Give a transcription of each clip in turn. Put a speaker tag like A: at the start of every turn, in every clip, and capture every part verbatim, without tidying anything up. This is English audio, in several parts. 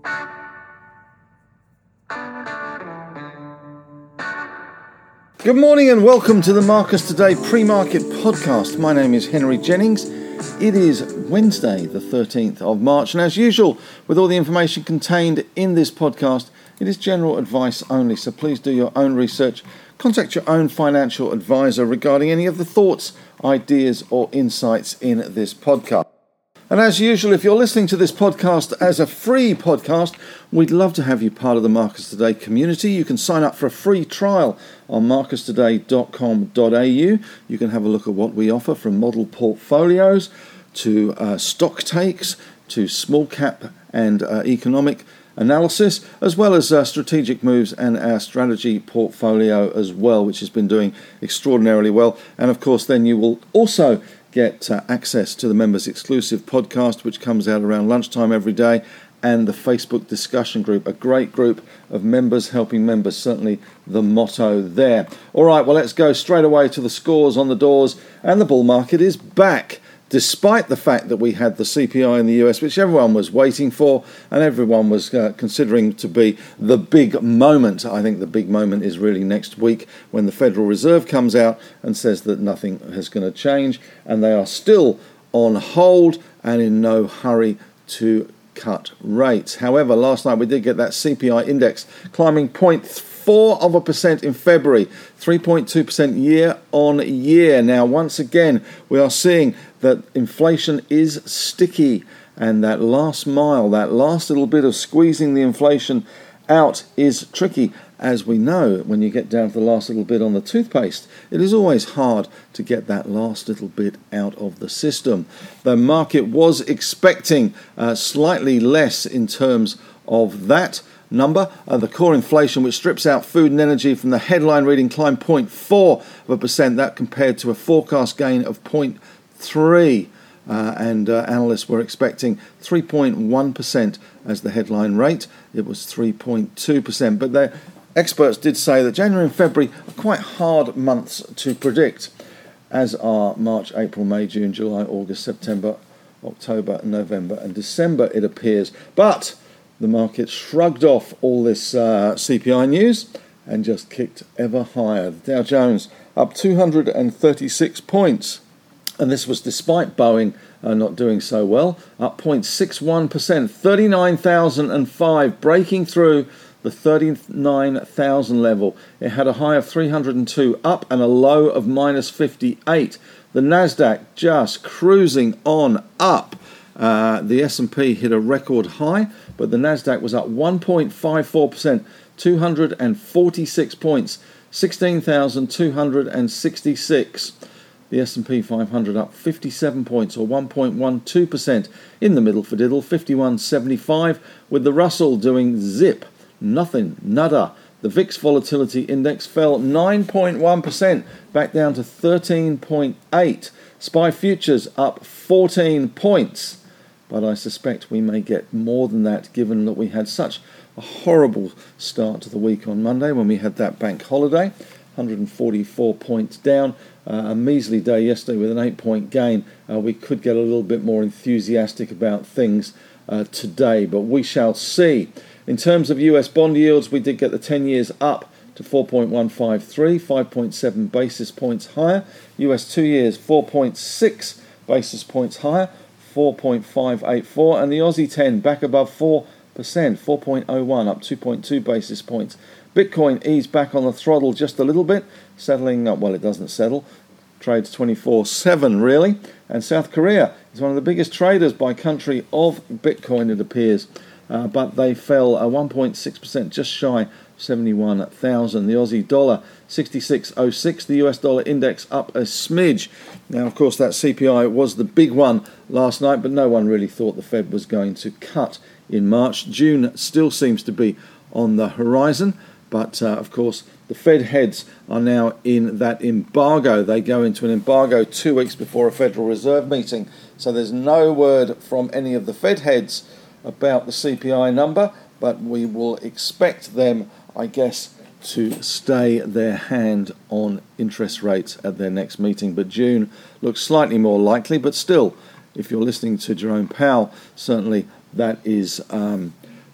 A: Good morning and welcome to the Marcus Today pre-market podcast. My name is Henry Jennings. It is Wednesday, the thirteenth of March, and as usual, with all the information contained in this podcast, it is general advice only, so please do your own research. Contact your own financial advisor regarding any of the thoughts, ideas, or insights in this podcast. And as usual, if you're listening to this podcast as a free podcast, we'd love to have you part of the Marcus Today community. You can sign up for a free trial on marcus today dot com dot a u. You can have a look at what we offer, from model portfolios to uh, stock takes to small cap and uh, economic analysis, as well as uh, strategic moves and our strategy portfolio as well, which has been doing extraordinarily well. And of course, then you will also get uh, access to the members exclusive podcast, which comes out around lunchtime every day, and the Facebook discussion group, a great group of members helping members, certainly the motto there. All right, well, let's go straight away to the scores on the doors, and the bull market is back, despite the fact that we had the C P I in the U S, which everyone was waiting for and everyone was uh, considering to be the big moment. I think the big moment is really next week when the Federal Reserve comes out and says that nothing is going to change, and they are still on hold and in no hurry to cut rates. However, last night we did get that C P I index climbing zero point four of a percent in February, three point two percent year on year. Now, once again, we are seeing that inflation is sticky, and that last mile, that last little bit of squeezing the inflation out is tricky. As we know, when you get down to the last little bit on the toothpaste, it is always hard to get that last little bit out of the system. The market was expecting uh, slightly less in terms of that number. Uh, the core inflation, which strips out food and energy from the headline reading, climbed zero point four of a percent. That compared to a forecast gain of zero point three. Uh, and uh, analysts were expecting three point one percent as the headline rate. It was three point two percent. But the experts did say that January and February are quite hard months to predict, as are March, April, May, June, July, August, September, October, November and December, it appears. But the market shrugged off all this uh, C P I news and just kicked ever higher. The Dow Jones up two hundred thirty-six points. And this was despite Boeing uh, not doing so well, up zero point six one percent, thirty-nine thousand five, breaking through the thirty-nine thousand level. It had a high of three hundred two up and a low of minus fifty-eight. The Nasdaq just cruising on up. Uh, the S and P hit a record high, but the Nasdaq was up one point five four percent, two hundred forty-six points, sixteen thousand two hundred sixty-six. The S and P five hundred up fifty-seven points, or one point one two percent. In the middle for diddle, fifty-one seventy-five, with the Russell doing zip, nothing, nada. The V I X Volatility Index fell nine point one percent, back down to thirteen point eight. S P Y Futures up fourteen points. But I suspect we may get more than that, given that we had such a horrible start to the week on Monday when we had that bank holiday. one hundred forty-four points down. Uh, a measly day yesterday with an eight-point gain. Uh, we could get a little bit more enthusiastic about things uh, today, but we shall see. In terms of U S bond yields, we did get the ten years up to four point one five three, five point seven basis points higher. U S two years, four point six basis points higher, four point five eight four. And the Aussie ten back above four percent, four point oh one, up two point two basis points. Bitcoin eased back on the throttle just a little bit, settling up, well, it doesn't settle, trades twenty-four seven really. And South Korea is one of the biggest traders by country of Bitcoin, it appears. Uh, but they fell uh, one point six percent, just shy seventy-one thousand. The Aussie dollar sixty-six oh six, the U S dollar index up a smidge. Now, of course, that C P I was the big one last night, but no one really thought the Fed was going to cut in March. June still seems to be on the horizon, but uh, of course, the Fed heads are now in that embargo. They go into an embargo two weeks before a Federal Reserve meeting, so there's no word from any of the Fed heads about the C P I number, but we will expect them, I guess, to stay their hand on interest rates at their next meeting. But June looks slightly more likely, but still, if you're listening to Jerome Powell, certainly that is um,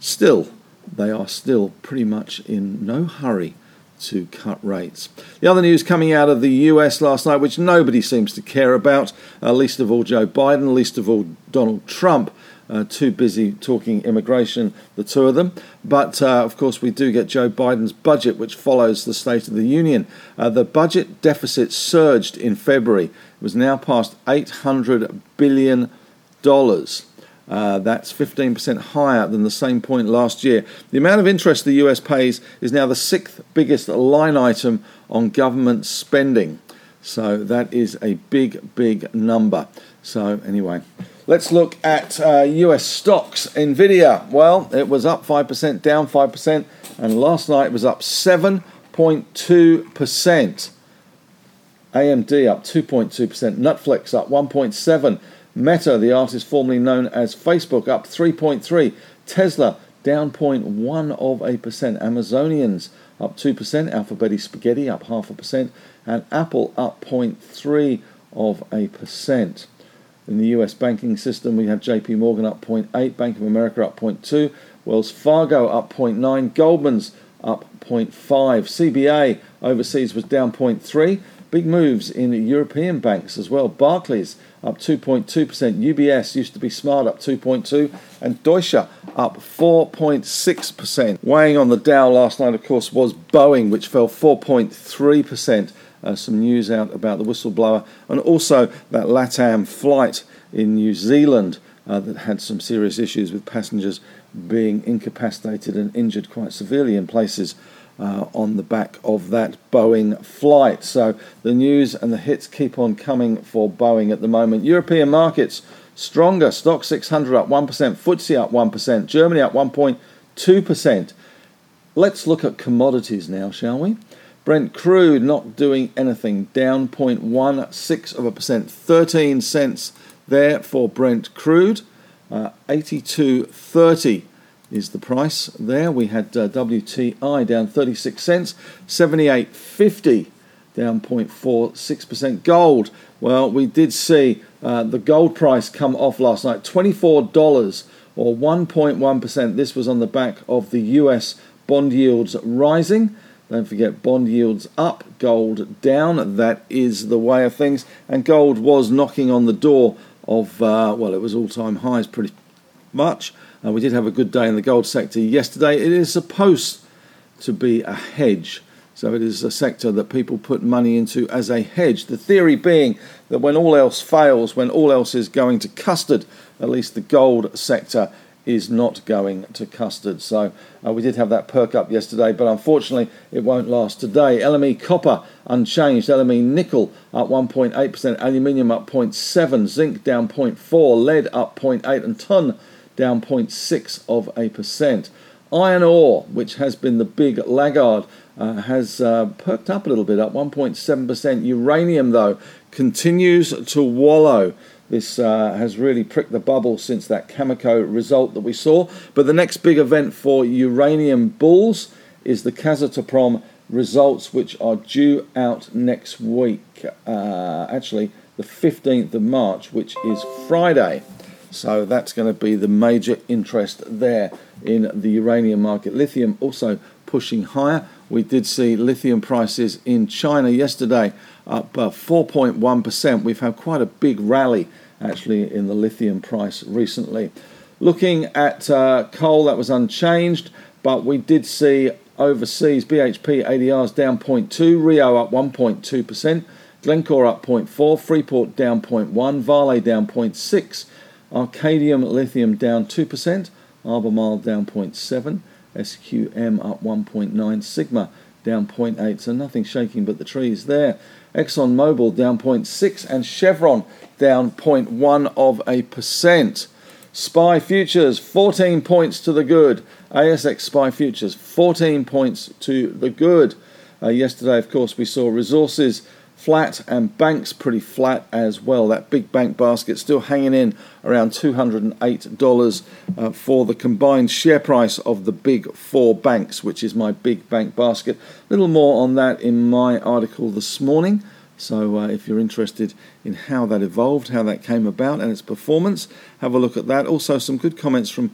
A: Still, they are still pretty much in no hurry to cut rates. The other news coming out of the U S last night, which nobody seems to care about, uh, least of all Joe Biden, least of all Donald Trump, uh, too busy talking immigration, the two of them. But, uh, of course, we do get Joe Biden's budget, which follows the State of the Union. Uh, the budget deficit surged in February. It was now past eight hundred billion dollars. Uh, that's fifteen percent higher than the same point last year. The amount of interest the U S pays is now the sixth biggest line item on government spending. So that is a big, big number. So anyway, let's look at uh, U S stocks. Nvidia, well, it was up five percent, down five percent, and last night it was up seven point two percent. A M D up two point two percent, Netflix up one point seven percent. Meta, the artist formerly known as Facebook, up three point three percent. Tesla down zero point one of a percent. Amazonians up two percent. Alphabeti Spaghetti up half a percent. And Apple up zero point three of a percent. In the U S banking system, we have J P Morgan up zero point eight, Bank of America up zero point two, Wells Fargo up zero point nine, Goldman's up zero point five. C B A overseas was down zero point three. Big moves in European banks as well. Barclays up two point two percent. U B S used to be smart up two point two percent. And Deutsche up four point six percent. Weighing on the Dow last night, of course, was Boeing, which fell four point three percent. Uh, some news out about the whistleblower. And also that LATAM flight in New Zealand uh, that had some serious issues with passengers being incapacitated and injured quite severely in places Uh, on the back of that Boeing flight. So the news and the hits keep on coming for Boeing at the moment. European markets stronger. Stock six hundred up one percent, F T S E up one percent, Germany up one point two percent. Let's look at commodities now, shall we? Brent crude not doing anything, down zero point one six of a percent, thirteen cents there for Brent crude, uh, eighty-two thirty. Is the price there. We had uh, W T I down thirty-six cents, seventy-eight fifty, down zero point four six percent. Gold, well, we did see uh, the gold price come off last night, twenty-four dollars or one point one percent. This was on the back of the U S bond yields rising. Don't forget, bond yields up, gold down. That is the way of things. And gold was knocking on the door of, uh, well, it was all-time highs pretty much. Uh, we did have a good day in the gold sector yesterday. It is supposed to be a hedge. So it is a sector that people put money into as a hedge. The theory being that when all else fails, when all else is going to custard, at least the gold sector is not going to custard. So uh, we did have that perk up yesterday, but unfortunately it won't last today. L M E copper unchanged. L M E nickel up one point eight percent. Aluminium up zero point seven. Zinc down zero point four. Lead up zero point eight. And ton down zero point six of a percent. Iron ore, which has been the big laggard, uh, has uh, perked up a little bit, up one point seven percent. Uranium, though, continues to wallow. This uh, has really pricked the bubble since that Cameco result that we saw. But the next big event for uranium bulls is the Kazatomprom results, which are due out next week. Uh, actually, the fifteenth of March, which is Friday. So that's going to be the major interest there in the uranium market. Lithium also pushing higher. We did see lithium prices in China yesterday up uh, four point one percent. We've had quite a big rally actually in the lithium price recently. Looking at uh, coal, that was unchanged, but we did see overseas B H P A D Rs down zero point two, Rio up one point two percent, Glencore up zero point four, Freeport down zero point one, Vale down zero point six, Arcadium Lithium down two percent, Albemarle down zero point seven, S Q M up one point nine, Sigma down zero point eight, so nothing shaking but the trees there. ExxonMobil down zero point six and Chevron down zero point one of a percent. S P Y Futures fourteen points to the good. A S X S P Y Futures fourteen points to the good. Uh, yesterday, of course, we saw resources flat and banks pretty flat as well. That big bank basket still hanging in around two hundred eight dollars uh, for the combined share price of the big four banks, which is my big bank basket. A little more on that in my article this morning. So uh, if you're interested in how that evolved, how that came about and its performance, have a look at that. Also some good comments from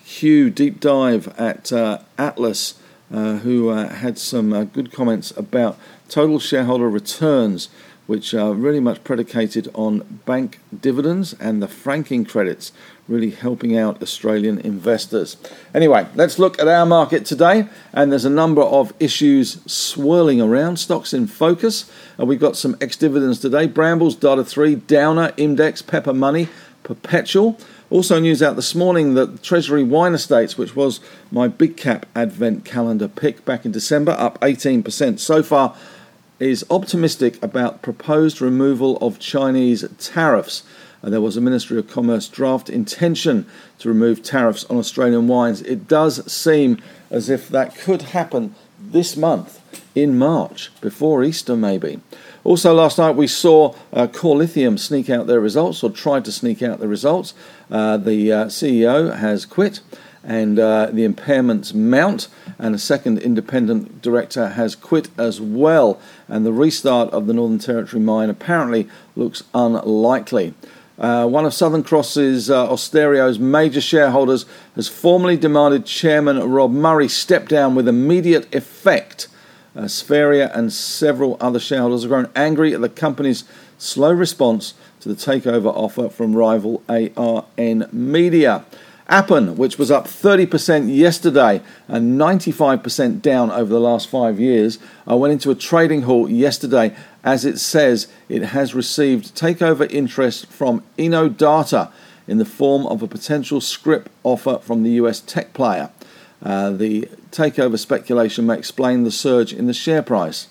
A: Hugh deep dive at uh, Atlas, uh, who uh, had some uh, good comments about total shareholder returns, which are really much predicated on bank dividends and the franking credits, really helping out Australian investors. Anyway, let's look at our market today, and there's a number of issues swirling around. Stocks in focus. Uh, we've got some ex-dividends today. Brambles, Data three, Downer, Imdex, Pepper Money, Perpetual. Also news out this morning that Treasury Wine Estates, which was my big cap advent calendar pick back in December, up eighteen percent so far, is optimistic about proposed removal of Chinese tariffs. Uh, there was a Ministry of Commerce draft intention to remove tariffs on Australian wines. It does seem as if that could happen this month, in March, before Easter maybe. Also last night we saw uh, Core Lithium sneak out their results, or tried to sneak out the results. Uh, the uh, C E O has quit, and uh, the impairments mount, and a second independent director has quit as well, and the restart of the Northern Territory mine apparently looks unlikely. Uh, one of Southern Cross's uh, Austerio's major shareholders has formally demanded Chairman Rob Murray step down with immediate effect. Uh, Spheria and several other shareholders have grown angry at the company's slow response to the takeover offer from rival A R N Media. Appen, which was up thirty percent yesterday and ninety-five percent down over the last five years, uh, went into a trading halt yesterday as it says it has received takeover interest from Innodata in the form of a potential scrip offer from the U S tech player. Uh, the takeover speculation may explain the surge in the share price.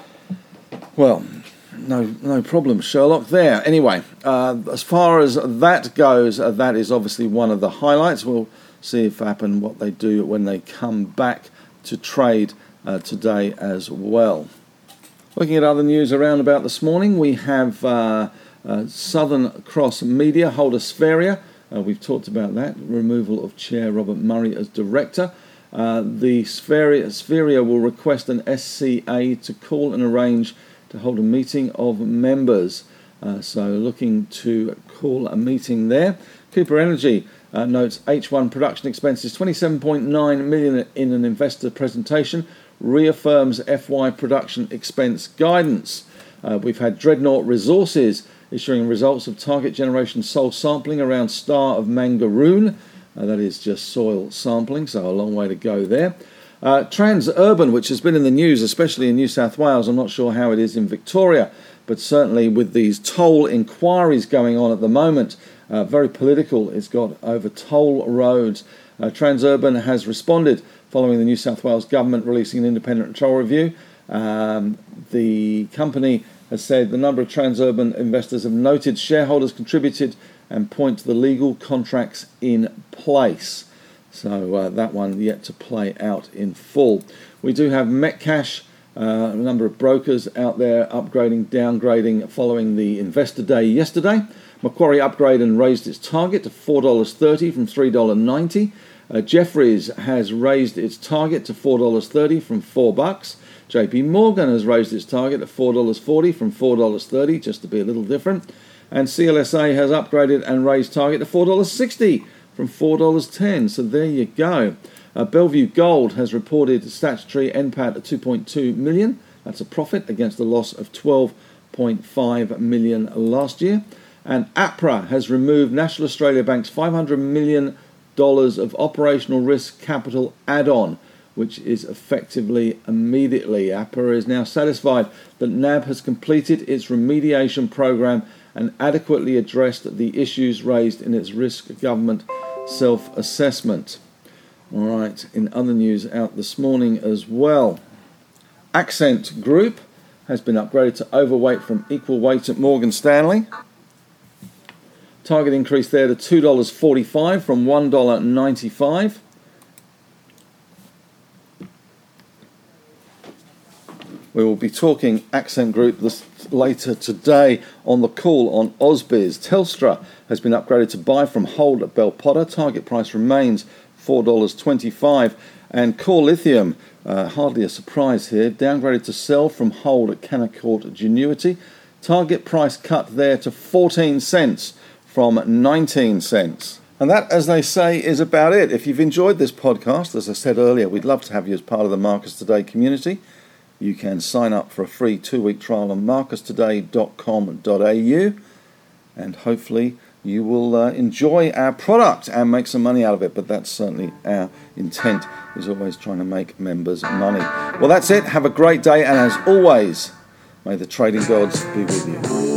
A: Well, no no problem, Sherlock, there. Anyway, uh, as far as that goes, uh, that is obviously one of the highlights. We'll see if Appen what they do when they come back to trade uh, today as well. Looking at other news around about this morning, we have uh, uh, Southern Cross Media holder Spheria. Uh, we've talked about that, removal of Chair Robert Murray as director. Uh, the Spheria, Spheria will request an S C A to call and arrange to hold a meeting of members. Uh, so looking to call a meeting there. Cooper Energy uh, notes H one production expenses twenty-seven point nine million dollars in an investor presentation, reaffirms F Y production expense guidance. Uh, we've had Dreadnought Resources issuing results of target generation soil sampling around Star of Mangaroon. Uh, that is just soil sampling, so a long way to go there. Uh, Transurban, which has been in the news, especially in New South Wales. I'm not sure how it is in Victoria, but certainly with these toll inquiries going on at the moment, uh, very political it's got over toll roads. Uh, Transurban has responded following the New South Wales government releasing an independent toll review. Um, the company has said the number of Transurban investors have noted shareholders contributed and point to the legal contracts in place. So uh, that one yet to play out in full. We do have Metcash, uh, a number of brokers out there upgrading, downgrading following the investor day yesterday. Macquarie upgraded and raised its target to four dollars thirty from three dollars ninety. Uh, Jefferies has raised its target to four dollars thirty from four bucks. J P Morgan has raised its target to four dollars forty from four dollars thirty, just to be a little different. And C L S A has upgraded and raised target to four dollars sixty from four dollars ten. So there you go. Uh, Bellevue Gold has reported statutory N P A T of two point two million dollars. That's a profit against a loss of twelve point five million dollars last year. And APRA has removed National Australia Bank's five hundred million dollars of operational risk capital add-on, which is effectively immediately. APRA is now satisfied that N A B has completed its remediation program and adequately addressed the issues raised in its risk government self-assessment. All right, in other news out this morning as well, Accent Group has been upgraded to overweight from equal weight at Morgan Stanley. Target increase there to two dollars forty-five from one dollar ninety-five. We will be talking Accent Group this later today on the call on Ausbiz. Telstra has been upgraded to buy from hold at Bell Potter. Target price remains four dollars twenty-five. And Core Lithium, uh, hardly a surprise here, downgraded to sell from hold at Canaccord Genuity. Target price cut there to fourteen cents from nineteen cents. And that, as they say, is about it. If you've enjoyed this podcast, as I said earlier, we'd love to have you as part of the Marcus Today community. You can sign up for a free two-week trial on marcus today dot com dot a u, and hopefully you will uh, enjoy our product and make some money out of it. But that's certainly our intent, is always trying to make members money. Well, that's it. Have a great day, and as always, may the trading gods be with you.